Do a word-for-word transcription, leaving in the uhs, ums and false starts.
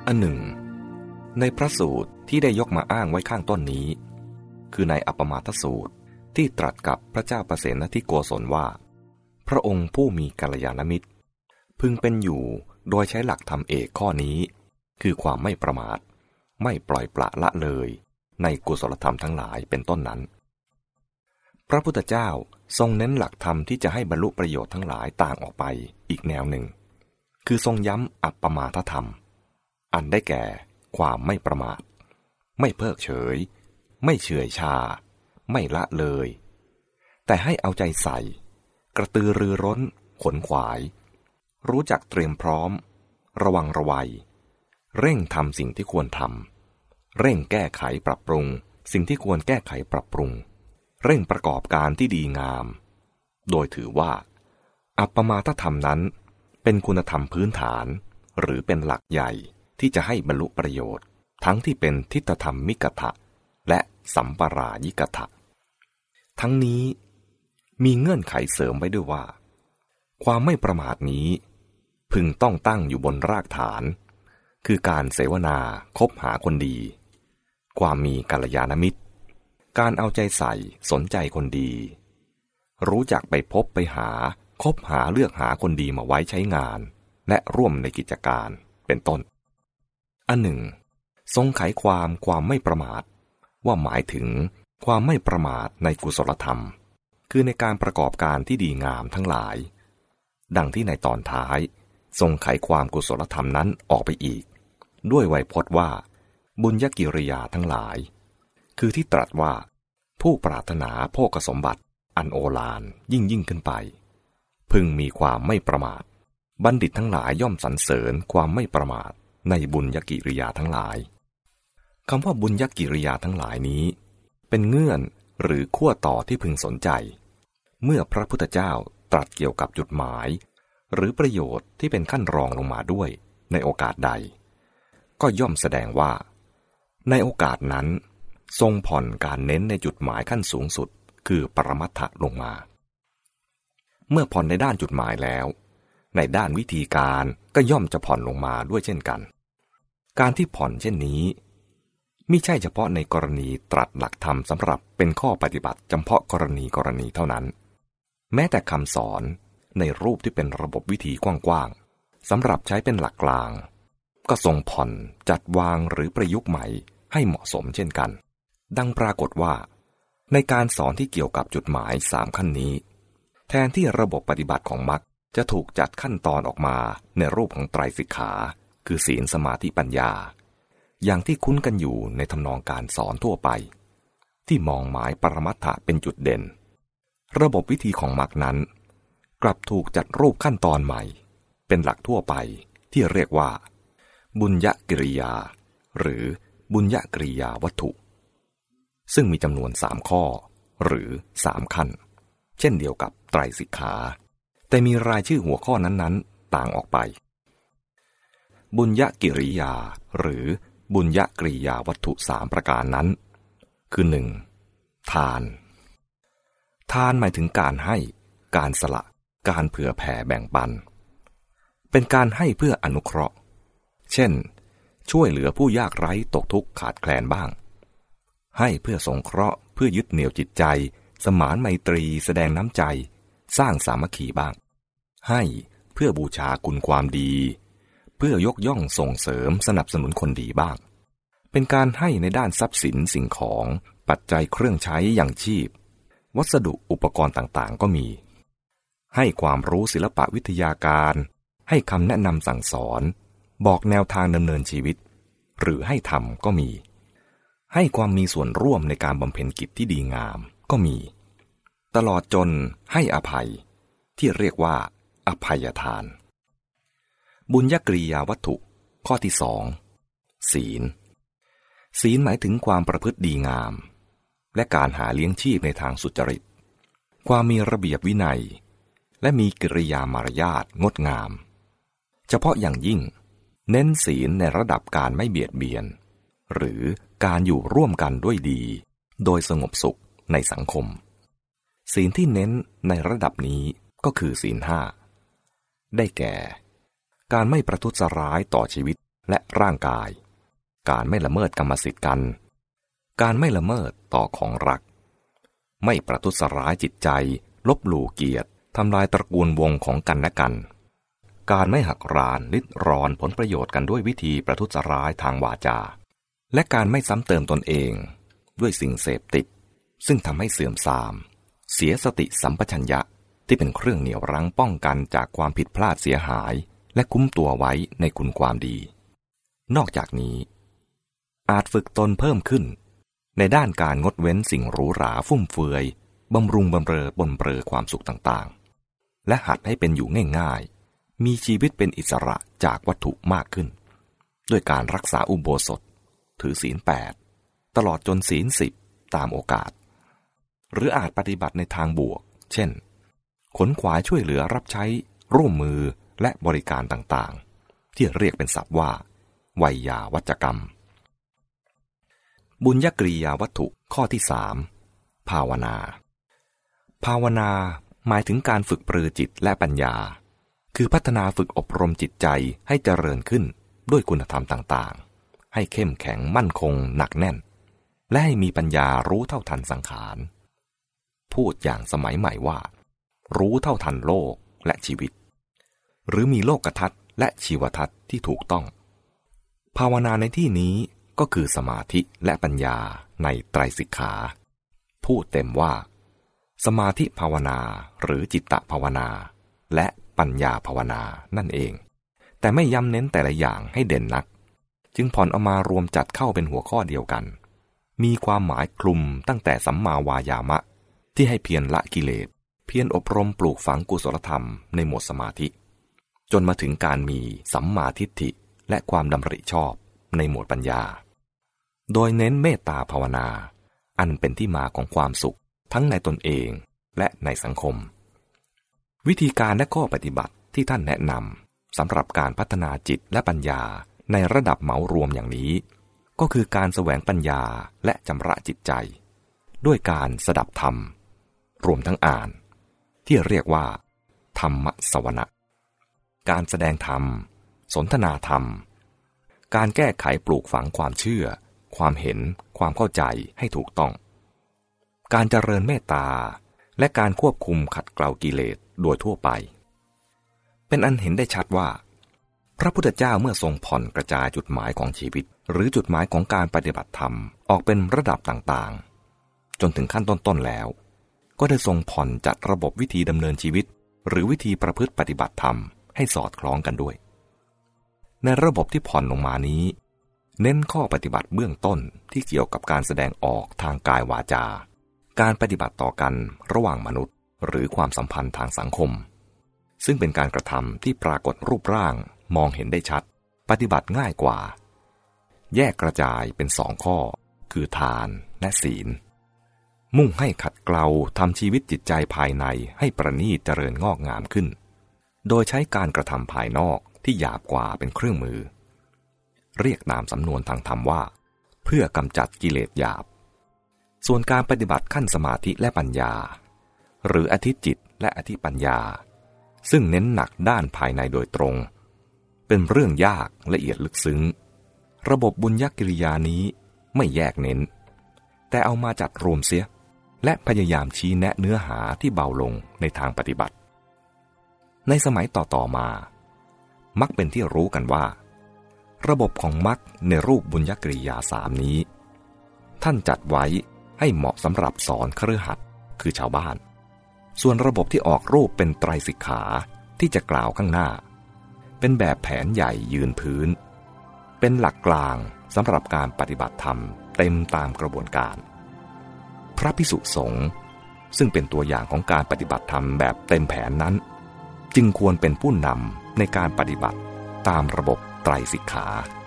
อันหนึ่งในพระสูตรที่ได้ยกมาอ้างไว้ข้างต้นนี้คือในอัปปมาทสูตรที่ตรัสกับพระเจ้าประเสนทิโกศลว่าพระองค์ผู้มีกัลยาณมิตรพึงเป็นอยู่โดยใช้หลักธรรมเอกข้อนี้คือความไม่ประมาทไม่ปล่อยปละละเลยในกุศลธรรมทั้งหลายเป็นต้นนั้นพระพุทธเจ้าทรงเน้นหลักธรรมที่จะให้บรรลุประโยชน์ทั้งหลายต่างออกไปอีกแนวหนึ่งคือทรงย้ำอัปปมาทธรรมอันได้แก่ความไม่ประมาทไม่เพิกเฉยไม่เฉื่อยชาไม่ละเลยแต่ให้เอาใจใส่กระตือรือร้นขนขวายรู้จักเตรียมพร้อมระวังระวัยเร่งทำสิ่งที่ควรทำเร่งแก้ไขปรับปรุงสิ่งที่ควรแก้ไขปรับปรุงเร่งประกอบการที่ดีงามโดยถือว่าอัปปมาทธรรมนั้นเป็นคุณธรรมพื้นฐานหรือเป็นหลักใหญ่ที่จะให้บรรลุประโยชน์ทั้งที่เป็นทิฏฐธรรมมิกถะและสัมปรายิกถะทั้งนี้มีเงื่อนไขเสริมไว้ด้วยว่าความไม่ประมาทนี้พึงต้องตั้งอยู่บนรากฐานคือการเสวนาคบหาคนดีความมีกัลยาณมิตรการเอาใจใส่สนใจคนดีรู้จักไปพบไปหาคบหาเลือกหาคนดีมาไว้ใช้งานและร่วมในกิจการเป็นต้นอันหนึ่งทรงไขความความไม่ประมาทว่าหมายถึงความไม่ประมาทในกุศลธรรมคือในการประกอบการที่ดีงามทั้งหลายดังที่ในตอนท้ายทรงไขความกุศลธรรมนั้นออกไปอีกด้วยไวยพจน์ว่าบุญญกิริยาทั้งหลายคือที่ตรัสว่าผู้ปรารถนาโภคสมบัติอันโอฬารยิ่งยิ่งขึ้นไปพึงมีความไม่ประมาทบัณฑิตทั้งหลายย่อมสรรเสริญความไม่ประมาทในบุญญกิริยาทั้งหลายคำว่าบุญญกิริยาทั้งหลายนี้เป็นเงื่อนหรือขั้วต่อที่พึงสนใจเมื่อพระพุทธเจ้าตรัสเกี่ยวกับจุดหมายหรือประโยชน์ที่เป็นขั้นรองลงมาด้วยในโอกาสใดก็ย่อมแสดงว่าในโอกาสนั้นทรงผ่อนการเน้นในจุดหมายขั้นสูงสุดคือปรมัตถะลงมาเมื่อผ่อนในด้านจุดหมายแล้วในด้านวิธีการก็ย่อมจะผ่อนลงมาด้วยเช่นกันการที่ผ่อนเช่นนี้มิใช่เฉพาะในกรณีตรัสหลักธรรมสำหรับเป็นข้อปฏิบัติเฉพาะกรณีกรณีเท่านั้นแม้แต่คำสอนในรูปที่เป็นระบบวิธีกว้างๆสำหรับใช้เป็นหลักกลางก็ทรงผ่อนจัดวางหรือประยุกต์ใหม่ให้เหมาะสมเช่นกันดังปรากฏว่าในการสอนที่เกี่ยวกับจุดหมายสามขั้นนี้แทนที่ระบบปฏิบัติของมรรคจะถูกจัดขั้นตอนออกมาในรูปของไตรสิกขาคือศีลสมาธิปัญญาอย่างที่คุ้นกันอยู่ในทำนองการสอนทั่วไปที่มองหมายปรมัตถะเป็นจุดเด่นระบบวิธีของมรรคนั้นกลับถูกจัดรูปขั้นตอนใหม่เป็นหลักทั่วไปที่เรียกว่าบุญญกิริยาหรือบุญญกริยาวัตถุซึ่งมีจำนวนสามข้อหรือสามขั้นเช่นเดียวกับไตรสิกขาแต่มีรายชื่อหัวข้อนั้นๆต่างออกไปบุญญกิริยาหรือบุญญกริยาวัตถุสามประการนั้นคือหนึ่งทานทานหมายถึงการให้การสละการเผื่อแผ่แบ่งปันเป็นการให้เพื่ออนุเคราะห์เช่นช่วยเหลือผู้ยากไร้ตกทุกข์ขาดแคลนบ้างให้เพื่อสงเคราะห์เพื่อยึดเหนี่ยวจิตใจสมานไมตรีแสดงน้ำใจสร้างสามัคคีบ้างให้เพื่อบูชาคุณความดีเพื่อยกย่องส่งเสริมสนับสนุนคนดีบ้างเป็นการให้ในด้านทรัพย์สินสิ่งของปัจจัยเครื่องใช้อย่างชีพวัสดุอุปกรณ์ต่างๆก็มีให้ความรู้ศิลปะวิทยาการให้คำแนะนำสั่งสอนบอกแนวทางดำเนินชีวิตหรือให้ทำก็มีให้ความมีส่วนร่วมในการบำเพ็ญกิจที่ดีงามก็มีตลอดจนให้อภัยที่เรียกว่าอภัยทานบุญญกริยาวัตถุข้อที่สองศีลศีลหมายถึงความประพฤติดีงามและการหาเลี้ยงชีพในทางสุจริตความมีระเบียบวินัยและมีกิริยามารยาทงดงามเฉพาะอย่างยิ่งเน้นศีลในระดับการไม่เบียดเบียนหรือการอยู่ร่วมกันด้วยดีโดยสงบสุขในสังคมศีลที่เน้นในระดับนี้ก็คือศีลห้าได้แก่การไม่ประทุษร้ายต่อชีวิตและร่างกายการไม่ละเมิดกรรมสิทธิ์กันการไม่ละเมิดต่อของรักไม่ประทุษร้ายจิตใจลบหลู่เกียรติทำลายตระกูลวงของกันและกันการไม่หักรานริดรอนผลประโยชน์กันด้วยวิธีประทุษร้ายทางวาจาและการไม่ซ้ำเติมตนเองด้วยสิ่งเสพติดซึ่งทำให้เสื่อมทรามเสียสติสัมปชัญญะที่เป็นเครื่องเหนี่ยวรั้งป้องกันจากความผิดพลาดเสียหายและคุ้มตัวไว้ในคุณความดีนอกจากนี้อาจฝึกตนเพิ่มขึ้นในด้านการงดเว้นสิ่งหรูหราฟุ่มเฟือยบำรุงบำเรอปนเปื้อความสุขต่างๆและหัดให้เป็นอยู่ง่ายๆมีชีวิตเป็นอิสระจากวัตถุมากขึ้นด้วยการรักษาอุโบสถถือศีลแปดตลอดจนศีลสิบตามโอกาสหรืออาจปฏิบัติในทางบวกเช่นขนขวายช่วยเหลือรับใช้ร่วมมือและบริการต่างๆที่เรียกเป็นศัพท์ว่าไวยาวัจกรรมบุญญกริยาวัตถุข้อที่สามภาวนาภาวนาหมายถึงการฝึกปรือจิตและปัญญาคือพัฒนาฝึกอบรมจิตใจให้เจริญขึ้นด้วยคุณธรรมต่างๆให้เข้มแข็งมั่นคงหนักแน่นและให้มีปัญญารู้เท่าทันสังขารพูดอย่างสมัยใหม่ว่ารู้เท่าทันโลกและชีวิตหรือมีโลกทัศน์และชีวทัศน์ที่ถูกต้องภาวนาในที่นี้ก็คือสมาธิและปัญญาในไตรสิกขาพูดเต็มว่าสมาธิภาวนาหรือจิตตภาวนาและปัญญาภาวนานั่นเองแต่ไม่ย้ำเน้นแต่ละอย่างให้เด่นนักจึงผ่อนเอามารวมจัดเข้าเป็นหัวข้อเดียวกันมีความหมายคลุมตั้งแต่สัมมาวายามะที่ให้เพียรละกิเลสเพียรอบรมปลูกฝังกุศลธรรมในหมวดสมาธิจนมาถึงการมีสัมมาทิฏฐิและความดำริชอบในหมวดปัญญาโดยเน้นเมตตาภาวนาอันเป็นที่มาของความสุขทั้งในตนเองและในสังคมวิธีการและข้อปฏิบัติที่ท่านแนะนำสำหรับการพัฒนาจิตและปัญญาในระดับเหมารวมอย่างนี้ก็คือการแสวงปัญญาและชำระจิตใจด้วยการสดับธรรมรวมทั้งอ่านที่เรียกว่าธรรมสวนะการแสดงธรรมสนทนาธรรมการแก้ไขปลูกฝังความเชื่อความเห็นความเข้าใจให้ถูกต้องการเจริญเมตตาและการควบคุมขัดเกลากิเลสโดยทั่วไปเป็นอันเห็นได้ชัดว่าพระพุทธเจ้าเมื่อทรงผ่อนกระจายจุดหมายของชีวิตหรือจุดหมายของการปฏิบัติธรรมออกเป็นระดับต่างๆจนถึงขั้นต้นๆแล้วก็ได้ทรงผ่อนจัดระบบวิธีดำเนินชีวิตหรือวิธีประพฤติปฏิบัติธรรมให้สอดคล้องกันด้วยในระบบที่ผ่อนลงมานี้เน้นข้อปฏิบัติเบื้องต้นที่เกี่ยวกับการแสดงออกทางกายวาจาการปฏิบัติต่อกันระหว่างมนุษย์หรือความสัมพันธ์ทางสังคมซึ่งเป็นการกระทำที่ปรากฏรูปร่างมองเห็นได้ชัดปฏิบัติง่ายกว่าแยกกระจายเป็นสองข้อคือทานและศีลมุ่งให้ขัดเกลาทำชีวิตจิตใจภายในให้ประณีตเจริญงอกงามขึ้นโดยใช้การกระทำภายนอกที่หยาบกว่าเป็นเครื่องมือเรียกนามสำนวนทางธรรมว่าเพื่อกำจัดกิเลสหยาบส่วนการปฏิบัติขั้นสมาธิและปัญญาหรืออธิจิตและอธิปัญญาซึ่งเน้นหนักด้านภายในโดยตรงเป็นเรื่องยากละเอียดลึกซึ้งระบบบุญญกิริยานี้ไม่แยกเน้นแต่เอามาจัดรวมเสียและพยายามชี้แนะเนื้อหาที่เบาลงในทางปฏิบัติในสมัยต่อๆมามักเป็นที่รู้กันว่าระบบของมรรคในรูปบุญญกิริยาสามนี้ท่านจัดไว้ให้เหมาะสำหรับสอนคฤหัสถ์คือชาวบ้านส่วนระบบที่ออกรูปเป็นไตรสิกขาที่จะกล่าวข้างหน้าเป็นแบบแผนใหญ่ยืนพื้นเป็นหลักกลางสำหรับการปฏิบัติธรรมเต็มตามกระบวนการพระภิกษุสงฆ์ซึ่งเป็นตัวอย่างของการปฏิบัติธรรมแบบเต็มแผนนั้นจึงควรเป็นผู้นำในการปฏิบัติตามระบบไตรสิกขา